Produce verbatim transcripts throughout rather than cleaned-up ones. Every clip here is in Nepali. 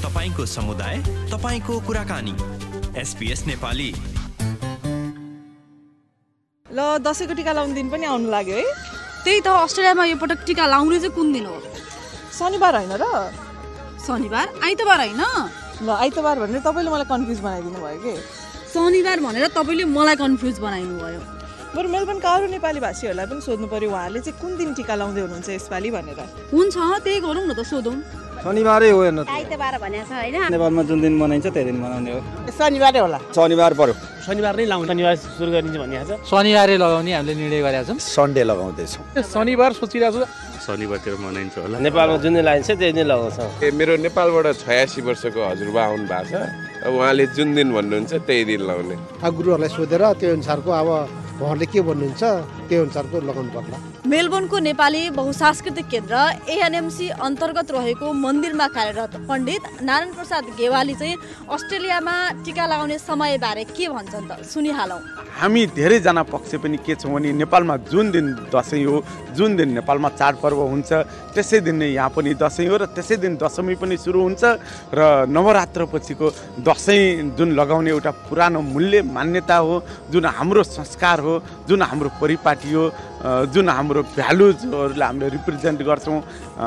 तपाईको समुदाय, तपाईको कुराकानी। एसपीएस नेपाली। ल दशैंको टीका लाउने दिन पनि आउनु लाग्यो है। त्यही त अस्ट्रेलियामा यो पटक टीका लाउने चाहिँ कुन दिन हो? शनिबार हैन र? शनिबार? आइतबार हैन? ल आइतबार भनेर तपाईले मलाई कन्फ्युज बनाइदिनु भयो के? शनिबार भनेर तपाईले मलाई कन्फ्युज बनाइनु भयो। बरु मेलबर्नका अरु नेपाली भाषीहरुलाई पनि सोध्नु पर्यो उहाँले चाहिँ कुन दिन टीका लाउँदै हुनुहुन्छ यसपालि भनेर। हुन्छ त्यही गरौँ न त, सोधौँ। शनिबारै हो हेर्नु। आइतबार भनेछ हैन? नेपालमा जुन दिन मनाइन्छ त्यही दिन मनाउने हो। शनिबारै होला। शनिबार पर्यो। शनिबार नै लाउने, शनिबार सुरु गरिन्छ भनिएको छ। शनिबारै लगाउने हामीले निर्णय गरेका छौँ। सन्डे लगाउँदै छौँ। शनिबार सोचिरहेको छु। शनिबारतिर मनाइन्छ होला। नेपालमा जुन दिन लाइन्छ त्यही दिन लगाउँछ। ए मेरो नेपालबाट छयासी वर्षको हजुरबा आउनु भएको छ। अब उहाँले जुन दिन भन्नुहुन्छ त्यही दिन लाउने। गुरुहरूलाई सोधेर त्यो अनुसारको अब उहाँले के भन्नुहुन्छ त्यो अनुसारको लगाउनु पर्ला। मेलबर्नको नेपाली बहुसांस्कृतिक केन्द्र एएनएमसी अन्तर्गत रहेको मन्दिरमा कार्यरत पण्डित नारायण प्रसाद गेवाली चाहिँ अस्ट्रेलियामा टीका लगाउने समयबारे के भन्छन् त सुनिहालौँ। हामी धेरैजना पक्ष पनि के छौँ भने नेपालमा जुन दिन दसैँ हो, जुन दिन नेपालमा चाडपर्व हुन्छ त्यसै दिन नै यहाँ पनि दसैँ हो र त्यसै दिन दशमी पनि सुरु हुन्छ र नवरात्र पछिको दसैँ जुन लगाउने एउटा पुरानो मूल्य मान्यता हो, जुन हाम्रो संस्कार हो, जुन हाम्रो परिपाटी हो, जुन हाम्रो भ्यालुजहरूलाई हामीले रिप्रेजेन्ट गर्छौँ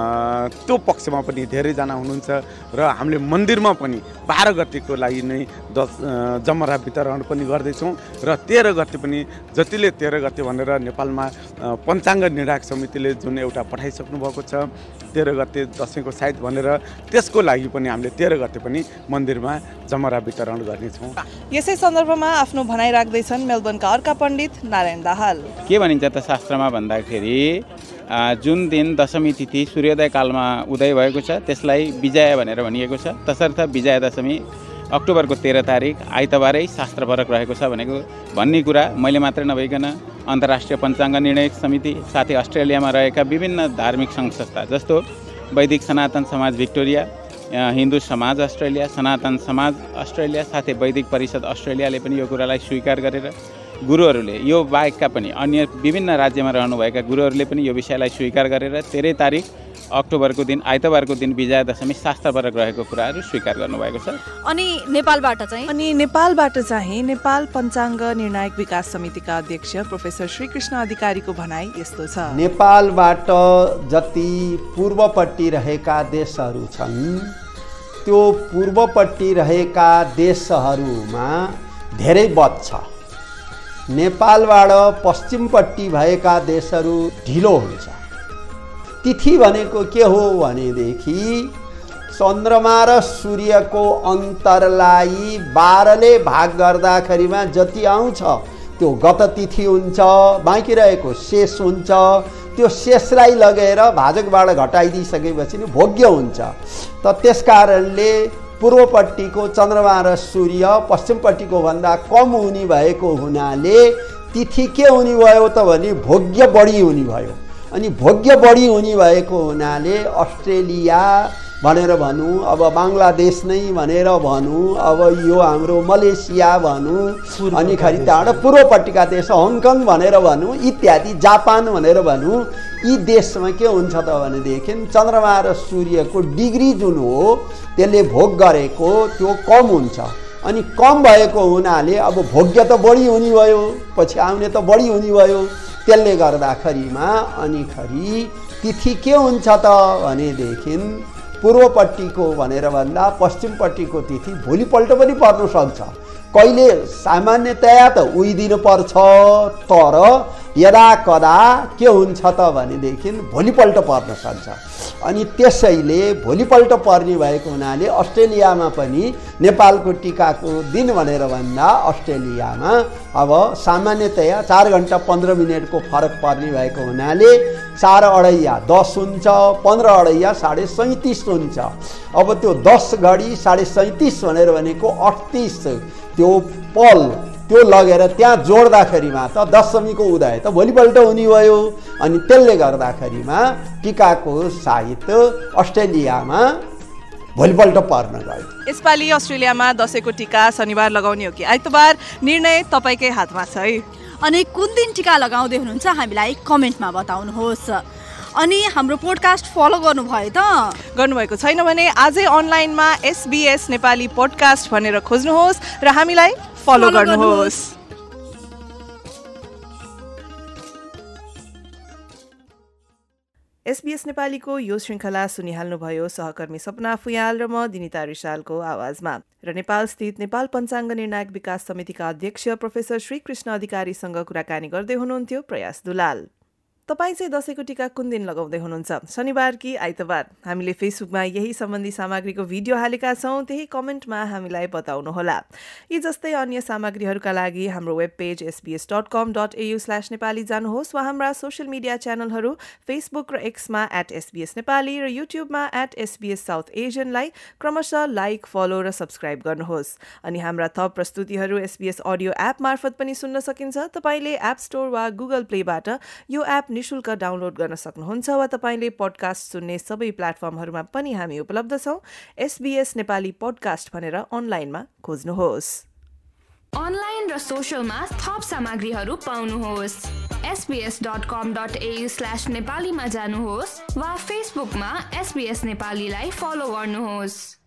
त्यो पक्षमा पनि धेरैजना हुनुहुन्छ र हामीले मन्दिरमा पनि बाह्र गतेको लागि नै दस जमरा वितरण पनि गर्दैछौँ र तेह्र गते पनि जतिले तेह्र गते भनेर नेपालमा पञ्चाङ्ग निर्णायक समितिले जुन एउटा पठाइसक्नु भएको छ तेह्र गते दसैँको साइत भनेर त्यसको लागि पनि हामीले तेह्र गते पनि मन्दिरमा जमरा वितरण गर्नेछौँ। यसै सन्दर्भमा आफ्नो भनाइ राख्दैछन् मेलबर्नका अर्का पण्डित नारायण दाहाल। के भनिन्छ त शास्त्रमा भन्दाखेरि जुन दिन दशमी तिथि सूर्योदय कालमा उदय भएको छ त्यसलाई विजया भनेर भनिएको छ। तसर्थ विजया दशमी अक्टोबरको तेह्र तारिक आइतबारै शास्त्रपरक रहेको छ भनेको भन्ने कुरा मैले मात्र नभइकन अन्तर्राष्ट्रिय पञ्चाङ्ग निर्णय समिति साथै अस्ट्रेलियामा रहेका विभिन्न धार्मिक सङ्घ संस्था जस्तो वैदिक सनातन समाज भिक्टोरिया, हिन्दू समाज अस्ट्रेलिया, सनातन समाज अस्ट्रेलिया साथै वैदिक परिषद अस्ट्रेलियाले पनि यो कुरालाई स्वीकार गरेर गुरुहरूले यो बाहेकका पनि अन्य विभिन्न राज्यमा रहनुभएका गुरुहरूले पनि यो विषयलाई स्वीकार गरेर तेह्र तारिक अक्टोबरको दिन आइतबारको दिन विजया दशमी शास्त्रपरक रहेको कुराहरू स्वीकार गर्नुभएको छ। अनि नेपालबाट चाहिँ अनि नेपालबाट चाहिँ नेपाल पञ्चाङ्ग निर्णायक विकास समितिका अध्यक्ष प्रोफेसर श्रीकृष्ण अधिकारीको भनाइ यस्तो छ। नेपालबाट जति पूर्वपट्टि रहेका देशहरू छन् त्यो पूर्वपट्टि रहेका देशहरूमा धेरै बच्छ। नेपालबाट पश्चिमपट्टि भएका देशहरू ढिलो हुन्छ। तिथि भनेको के हो भनेदेखि चन्द्रमा र सूर्यको अन्तरलाई बाह्रले भाग गर्दाखेरिमा जति आउँछ त्यो गत तिथि हुन्छ, बाँकी रहेको शेष हुन्छ। त्यो शेषलाई लगेर भाजकबाट घटाइदिइसकेपछि नि भोग्य हुन्छ। त त्यसकारणले पूर्वपट्टिको चन्द्रमा र सूर्य पश्चिमपट्टिको भन्दा कम हुने भएको हुनाले तिथि के हुने भयो त भने भोग्य बढी हुने भयो। अनि भोग्य बढी हुने भएको हुनाले अस्ट्रेलिया भनेर भनौँ, अब बङ्गलादेश नै भनेर भनौँ, अब यो हाम्रो मलेसिया भनौँ, अनि खरि त्यहाँबाट पूर्वपट्टिका देश हङकङ भनेर भनौँ, इत्यादि जापान भनेर भनौँ, यी देशमा के हुन्छ त भनेदेखि चन्द्रमा र सूर्यको डिग्री जुन हो त्यसले भोग गरेको त्यो कम हुन्छ। अनि कम भएको हुनाले अब भोग्य त बढी हुने भयो, पछि आउने त बढी हुने भयो। त्यसले गर्दाखेरिमा अनि खरि तिथि के हुन्छ त भनेदेखि पूर्वपट्टिको भनेर भन्दा पश्चिमपट्टिको तिथि भोलिपल्ट पनि पर्न सक्छ। कहिले सामान्यतया त उही दिन पर्छ, तर यदा कदा के हुन्छ त भनेदेखि भोलिपल्ट पर्न सक्छ। अनि त्यसैले भोलिपल्ट पर्ने भएको हुनाले अस्ट्रेलियामा पनि नेपालको टीकाको दिन भनेर भन्दा अस्ट्रेलियामा अब सामान्यतया चार घन्टा पन्ध्र मिनटको फरक पर्ने भएको हुनाले चार अढैया दस हुन्छ, पन्ध्र अढैया साढे सैँतिस हुन्छ। अब त्यो दस घडी साढे सैँतिस भनेर भनेको अठतिस त्यो पल त्यो लगेर त्यहाँ जोड्दाखेरिमा त दशमीको उदय त भोलिपल्ट हुने भयो। अनि त्यसले गर्दाखेरिमा टीकाको साइत अस्ट्रेलियामा भोलिपल्ट पर्न गयो। यसपालि अस्ट्रेलियामा दशैंको टीका शनिबार लगाउने हो कि आइतबार निर्णय तपाईकै हातमा छ है। अनि कुन दिन टीका लगाउँदै हुनुहुन्छ हामीलाई कमेन्टमा बताउनुहोस्। अनि हाम्रो पोडकास्ट फलो गर्नुभयो त? गर्नुभएको छैन भने आजै अनलाइनमा एसबीएस नेपाली पोडकास्ट भनेर खोज्नुहोस् र हामीलाई फलो गर्नुहोस्। एसबीएस नेपालीको यो श्रृङ्खला सुनिहाल्नुभयो सहकर्मी सपना फुयाल र म दिनिता रिसालको आवाजमा। र नेपाल स्थित नेपाल पञ्चाङ्ग निर्णायक विकास समितिका अध्यक्ष प्रोफेसर श्री कृष्ण अधिकारीसँग कुराकानी गर्दै हुनुहुन्थ्यो प्रयास दुलाल। तपाईँ चाहिँ दशैंको टिका कुन दिन लगाउँदै हुनुहुन्छ, शनिबार कि आइतबार? हामीले फेसबुकमा यही सम्बन्धी सामग्रीको भिडियो हालेका छौँ, त्यही कमेन्टमा हामीलाई बताउनुहोला। यी जस्तै अन्य सामग्रीहरूका लागि हाम्रो web page SBS dot com dot AU slash Nepali जानुहोस् वा हाम्रा सोसियल मिडिया च्यानलहरू फेसबुक र एक्समा एट एसबीएस नेपाली र युट्युबमा एट एसबीएस साउथ एसियनलाई क्रमशः लाइक, फलो र सब्सक्राइब गर्नुहोस्। अनि हाम्रा थप प्रस्तुतिहरू एसबीएस अडियो एप मार्फत पनि सुन्न सकिन्छ। तपाईँले एप स्टोर वा गुगल प्लेबाट यो एप निशुल्क डाउनलोड गर्न सक्नुहुन्छ वा तपाईँले पोडकास्ट सुन्ने सबै प्लेटफर्महरूमा पनि हामी उपलब्ध छौँ। एसबीएस नेपाली पोडकास्ट भनेर अनलाइनमा खोज्नुहोस्। अनलाइन र सोशलमा थप सामग्रीहरू पाउनुहोस्। SBS dot com dot AU slash नेपालीमा जानुहोस् वा फेसबुकमा एसबीएस नेपालीलाई फलो गर्नुहोस्।